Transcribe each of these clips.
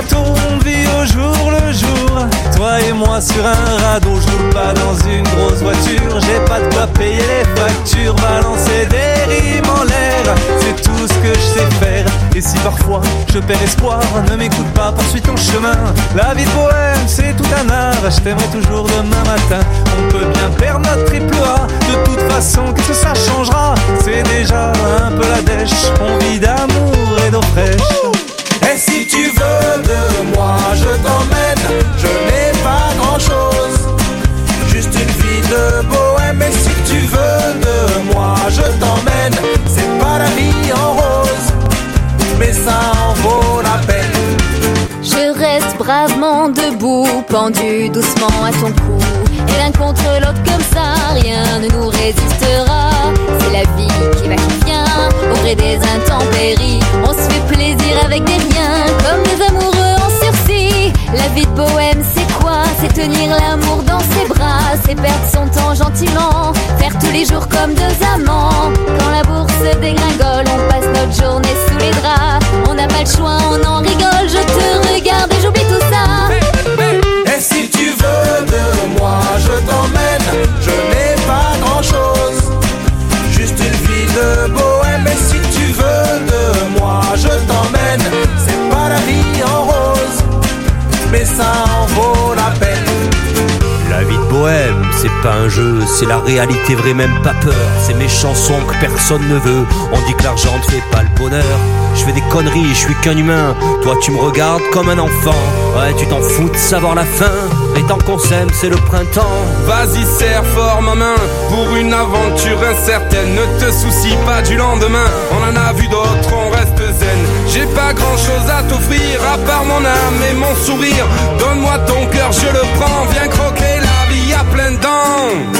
quand on vit au jour le jour, toi et moi sur un radeau, je roule pas dans une grosse voiture, j'ai pas de quoi payer les factures, balancer des rimes en l'air, c'est tout ce que je sais faire. Et si parfois je perds espoir, ne m'écoute pas, poursuis ton chemin. La vie de bohème, c'est tout un art, je t'aimerai toujours demain matin. On peut bien perdre notre triple A, de toute façon, qu'est-ce que ça changera? C'est déjà un peu la dèche, on vit d'amour et d'eau fraîche. Et si tu veux de moi, je t'emmène, je n'ai pas grand-chose, juste une vie de bohème. Et si tu veux de moi, je t'emmène, c'est pas la vie en rose, mais ça en vaut la peine. Je reste bravement debout, pendu doucement à ton cou, et l'un contre l'autre comme ça, rien ne nous résistera. C'est la vie qui va qui vient, au gré des intempéries. On se fait plaisir avec des riens, comme des amoureux en sursis. La vie de bohème c'est quoi? C'est tenir l'amour dans ses bras, c'est perdre son temps gentiment, faire tous les jours comme deux amants. Quand la bourse dégringole, on passe notre journée sous les draps. On n'a pas le choix, on en rigole, je te regarde et j'oublie tout ça. Et si tu veux de moi, je t'emmène, je n'ai pas grand-chose, juste une vie de bohème. Et si tu veux de moi, je t'emmène, c'est pas la vie en rose, mais ça en vaut la peine. La vie de bohème, c'est pas un jeu, c'est la réalité vraie, même pas peur. C'est mes chansons que personne ne veut, on dit que l'argent ne fait pas le bonheur. Je fais des conneries, je suis qu'un humain, toi tu me regardes comme un enfant. Ouais, tu t'en fous de savoir la fin, mais tant qu'on s'aime c'est le printemps. Vas-y serre fort ma main, pour une aventure incertaine. Ne te soucie pas du lendemain, on en a vu d'autres, on reste zen. J'ai pas grand chose à t'offrir, à part mon âme et mon sourire. Donne-moi ton cœur, je le prends, viens croquer la vie à pleines dents.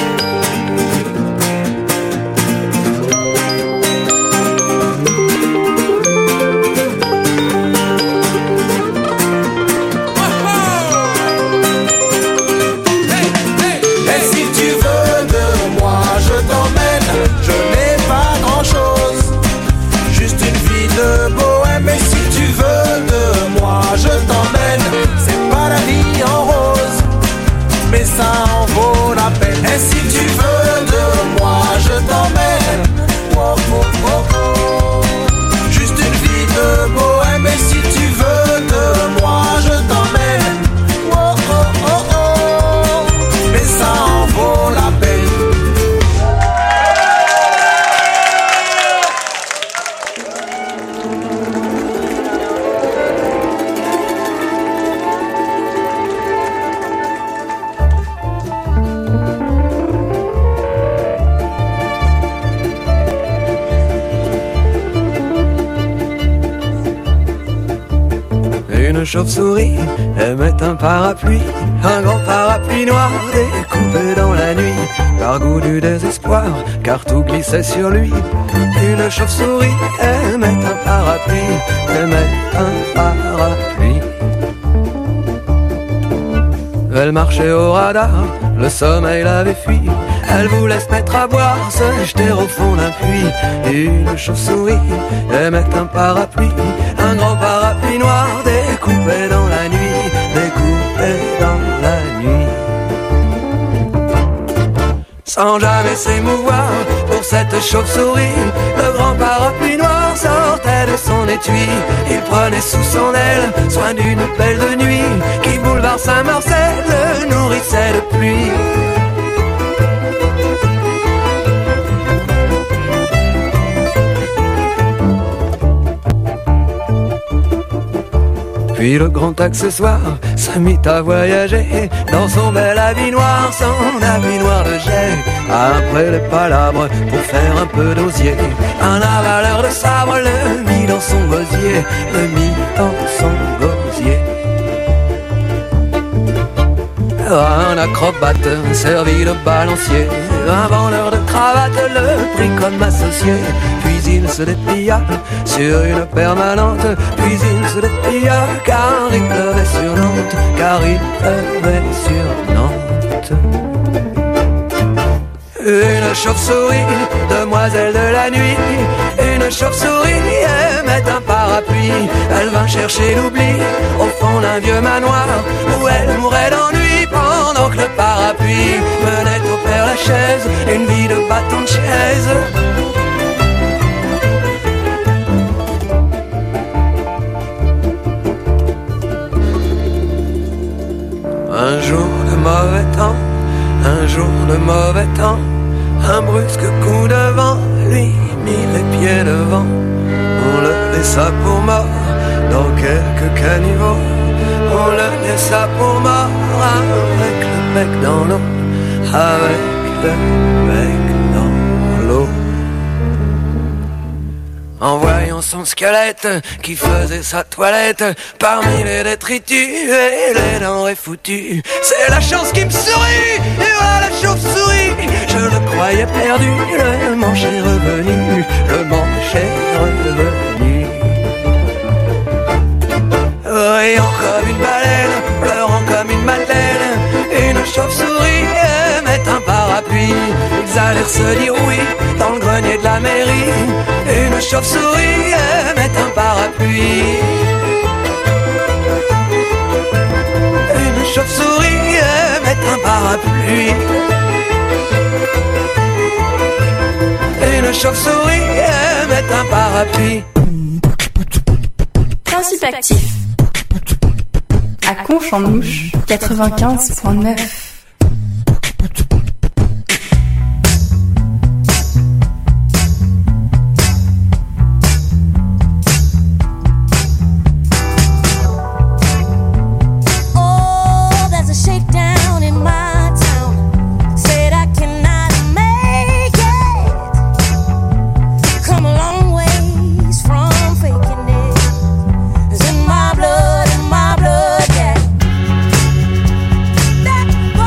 Ça en vaut la peine. Et si tu veux de moi, je t'emmène. Oh, oh, oh, oh. Juste une vie de bohème. Et si tu veux de moi, je t'emmène. Oh, oh, oh, oh. Mais ça en vaut la peine. Une chauve-souris aimait un parapluie, un grand parapluie noir découpé dans la nuit, par goût du désespoir, car tout glissait sur lui. Une chauve-souris aimait un parapluie, aimait un parapluie. Elle marchait au radar, le sommeil l'avait fui. Elle voulait se mettre à boire, se jeter au fond d'un puits. Une chauve-souris aimait un parapluie, un grand parapluie noir découpé dans la nuit, découpé dans la nuit. Sans jamais s'émouvoir pour cette chauve-souris, le grand parapluie noir sortait de son étui. Il prenait sous son aile soin d'une belle de nuit qui, boulevard Saint-Marcel, le nourrissait de pluie. Puis le grand accessoire se mit à voyager dans son bel habit noir, son habit noir de jet. Après les palabres pour faire un peu d'osier, un avaleur de sabre le mit dans son gosier, le mit dans son gosier. Un acrobate servi de balancier, un vendeur de cravates le prit comme associé. Puis il se déplia sur une permanente, puis il se déplia car il pleuvait sur Nantes, car il pleuvait sur Nantes. Une chauve-souris, demoiselle de la nuit, une chauve-souris aimait un parapluie. Elle vint chercher l'oubli au fond fond d'un vieux manoir où elle mourait d'ennui pendant que le parapluie menait au Père Lachaise une vie de bâton de chaise. Un jour de mauvais temps, un jour de mauvais temps, un brusque coup de vent lui mit les pieds devant. On le laissa pour mort dans quelques caniveaux. On le laissa pour mort avec le bec dans l'eau, avec le bec dans l'eau. En voyant son squelette qui faisait sa toilette parmi les détritus et les denrées foutues, c'est la chance qui me sourit, et voilà la chauve-souris. Je le croyais perdu, le manche est revenu, le manche est revenu. Riant comme une baleine, pleurant comme une madeleine, une chauve-souris aimait un parapluie. Ils allèrent se dire oui dans le grenier de la mairie. Une chauve-souris aimait un parapluie. Une chauve-souris aimait un parapluie. Une chauve-souris aimait un parapluie. Principe actif. À Conche-en-Mouche, 95.9. That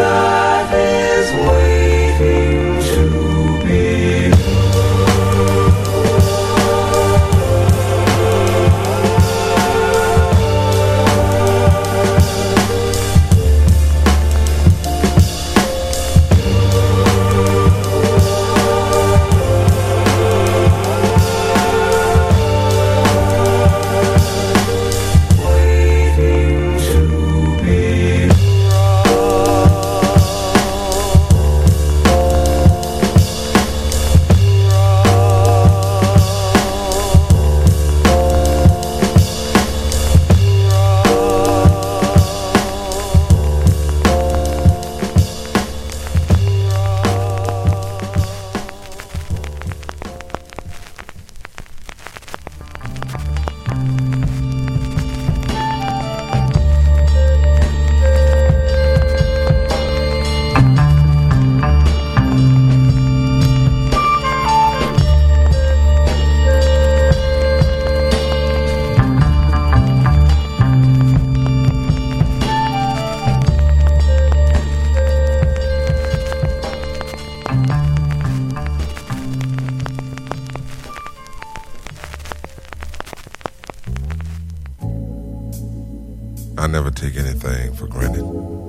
life is waiting to be. I never take anything for granted.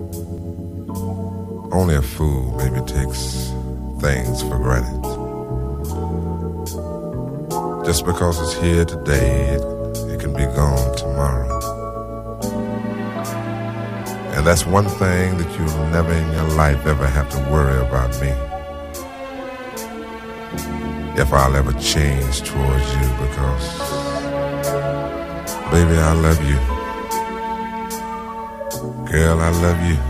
Only a fool maybe takes things for granted. Just because it's here today, it can be gone tomorrow. And that's one thing that you'll never in your life ever have to worry about me. If I'll ever change towards you, because, baby, I love you. Girl, I love you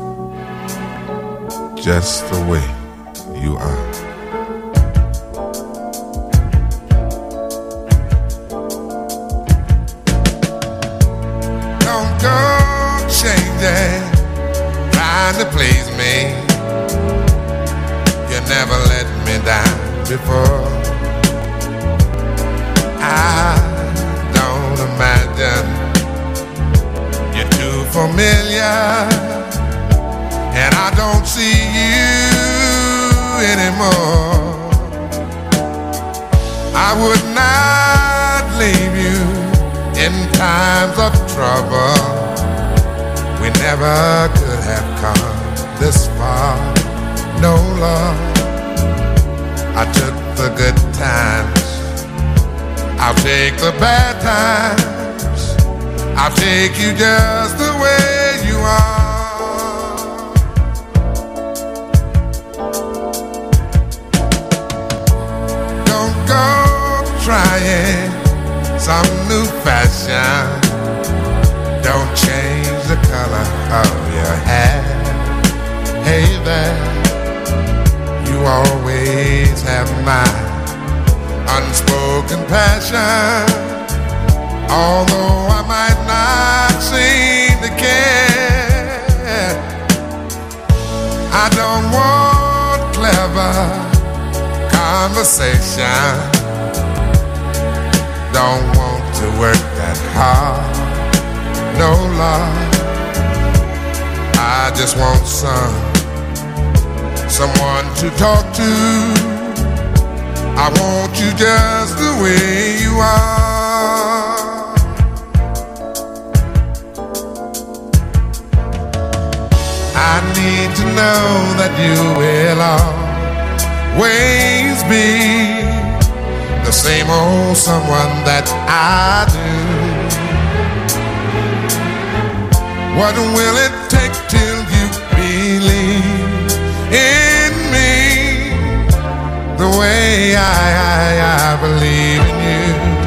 just the way you are. Don't go changing, trying to please me. You never let me down before. I don't imagine you're too familiar, and I don't see you anymore. I would not leave you in times of trouble. We never could have come this far. No, love, I took the good times, I'll take the bad times. I'll take you just the way you are. Don't go trying some new fashion. Don't change the color of your hair. Hey there, you always have my unspoken passion. Although I might not seem to care, I don't want clever conversation. Don't want to work that hard. No, love, I just want someone to talk to. I want you just the way you are. I need to know that you will always be the same old someone that I do. What will it take till you believe in me the way I believe in you?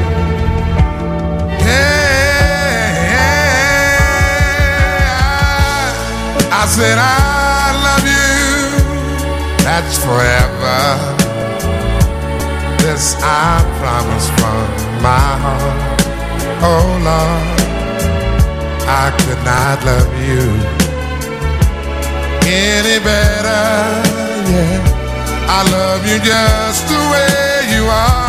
I said I love you, that's forever. This I promise from my heart. Oh Lord, I could not love you any better, yeah. I love you just the way you are.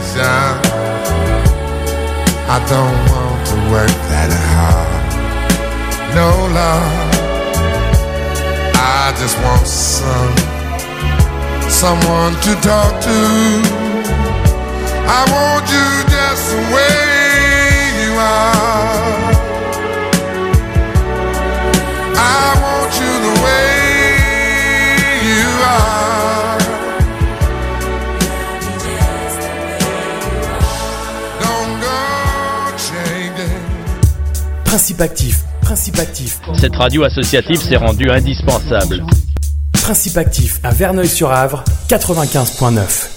satisfaction. I don't want to work that hard. No, Lord, I just want someone to talk to. I want you just the way you are. I want you the way you are. Don't go changing. Principe actif, Principe actif. Cette radio associative s'est rendue indispensable. Principe actif à Verneuil-sur-Avre, 95.9.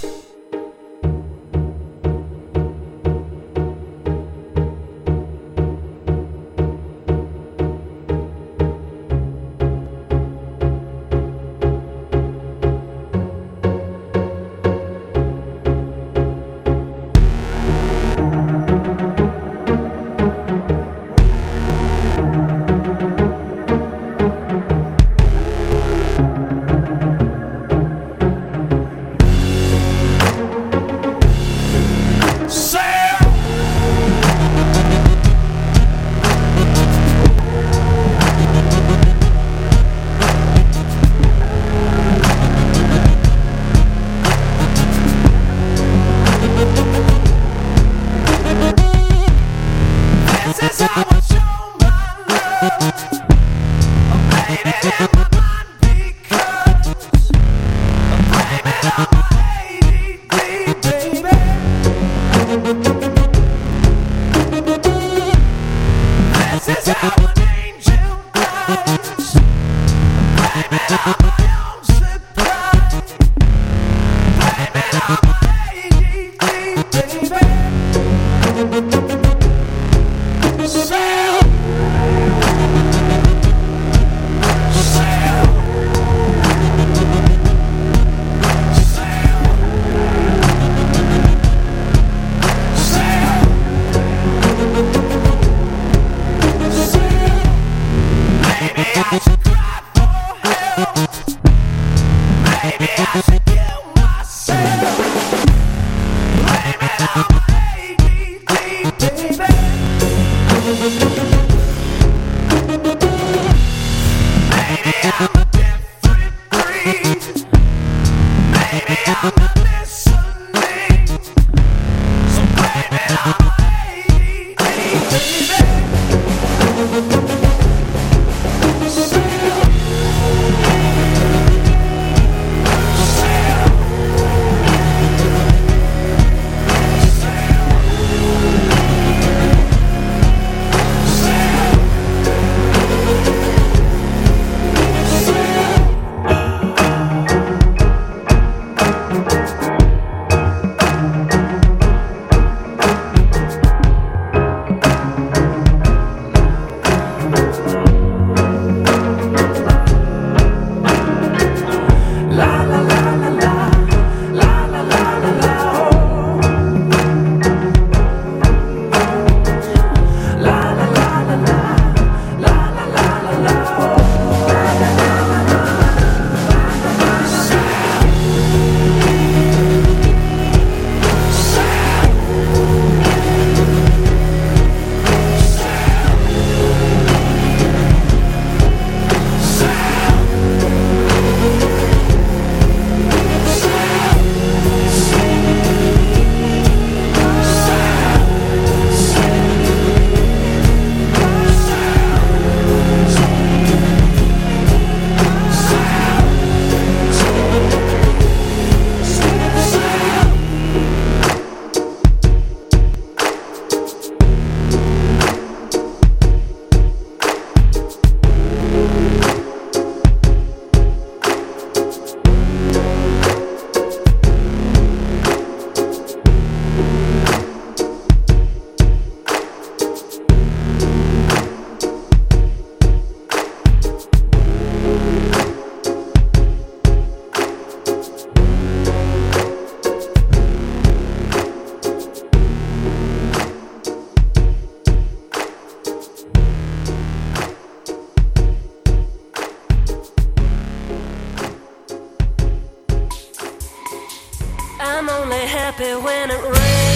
I'm only happy when it rains.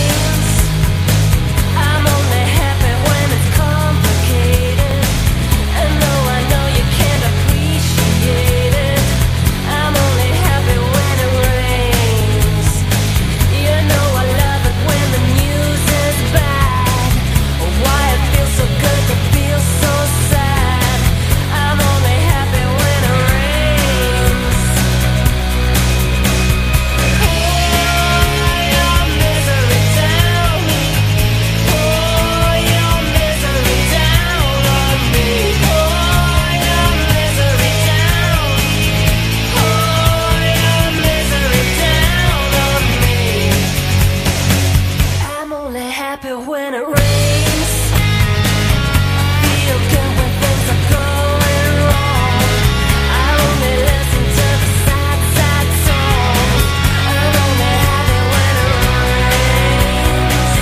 happy when it rains. Feel good when things are going wrong. I only listen to the sad, sad songs. I'm only happy when it rains.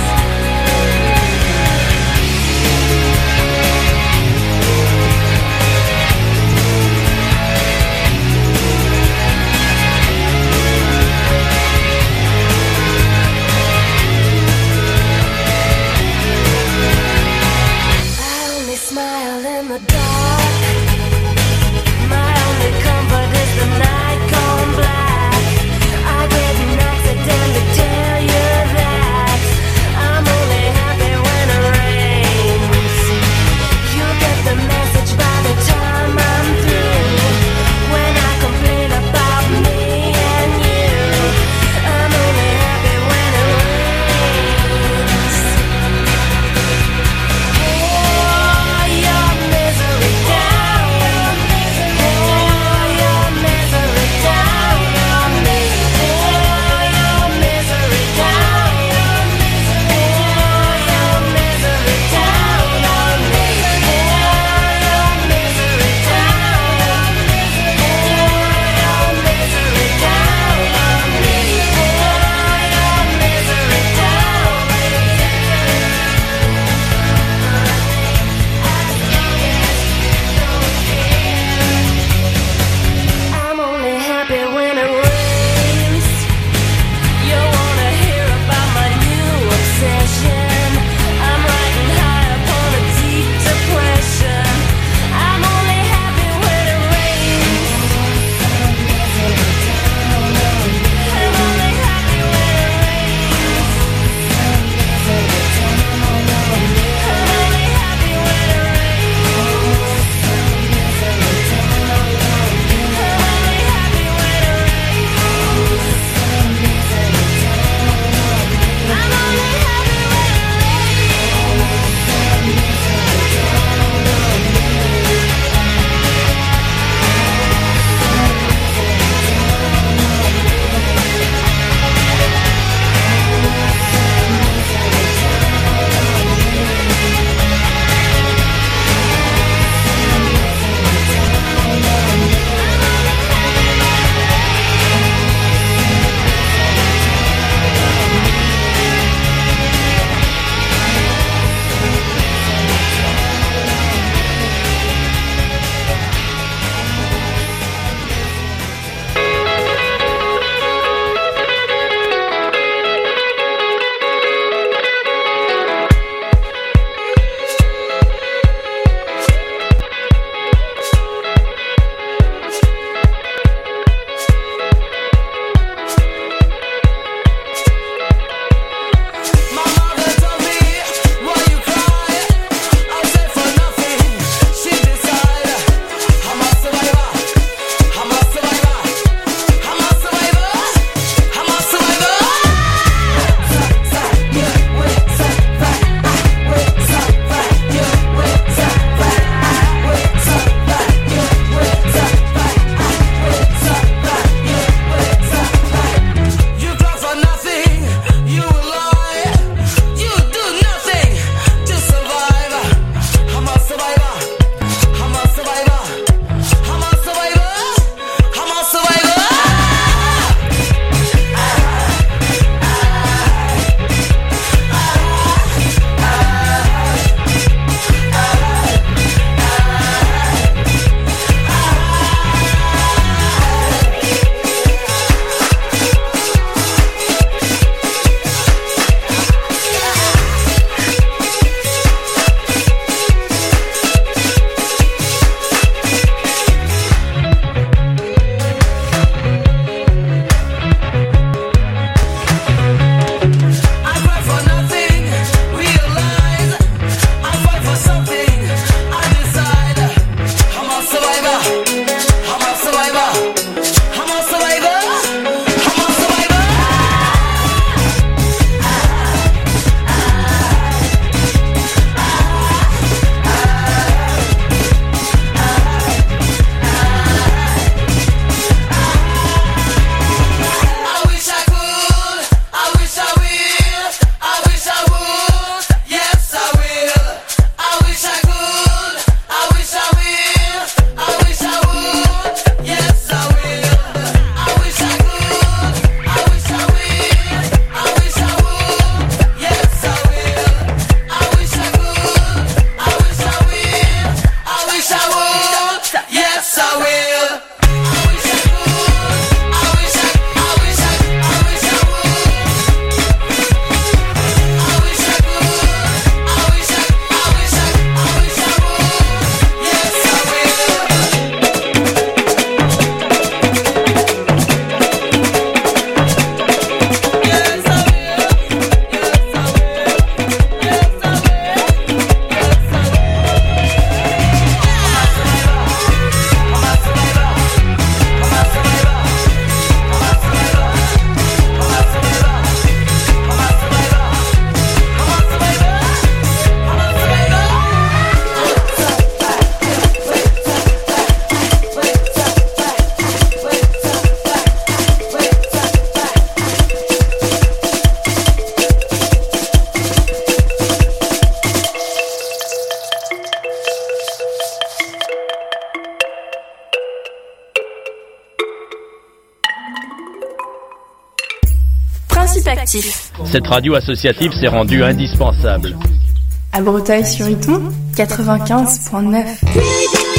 Participatif. Cette radio associative s'est rendue indispensable. À Breteuil-sur-Iton, 95.9.